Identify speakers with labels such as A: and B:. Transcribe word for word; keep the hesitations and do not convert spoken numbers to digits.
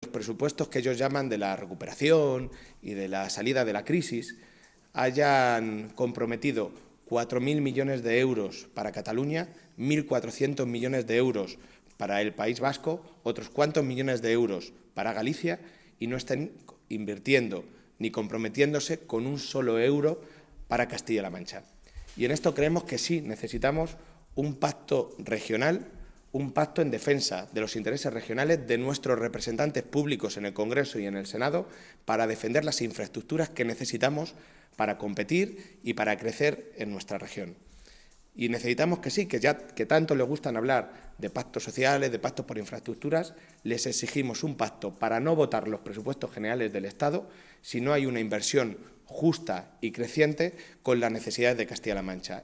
A: presupuestos que ellos llaman de la recuperación y de la salida de la crisis hayan comprometido cuatro mil millones de euros para Cataluña, mil cuatrocientos millones de euros para el País Vasco, otros cuantos millones de euros para Galicia y no estén invirtiendo ni comprometiéndose con un solo euro para Castilla-La Mancha. Y en esto creemos que sí necesitamos un pacto regional, un pacto en defensa de los intereses regionales de nuestros representantes públicos en el Congreso y en el Senado para defender las infraestructuras que necesitamos para competir y para crecer en nuestra región. Y necesitamos que sí, que ya que tanto les gustan hablar de pactos sociales, de pactos por infraestructuras, les exigimos un pacto para no votar los presupuestos generales del Estado si no hay una inversión justa y creciente con las necesidades de Castilla-La Mancha.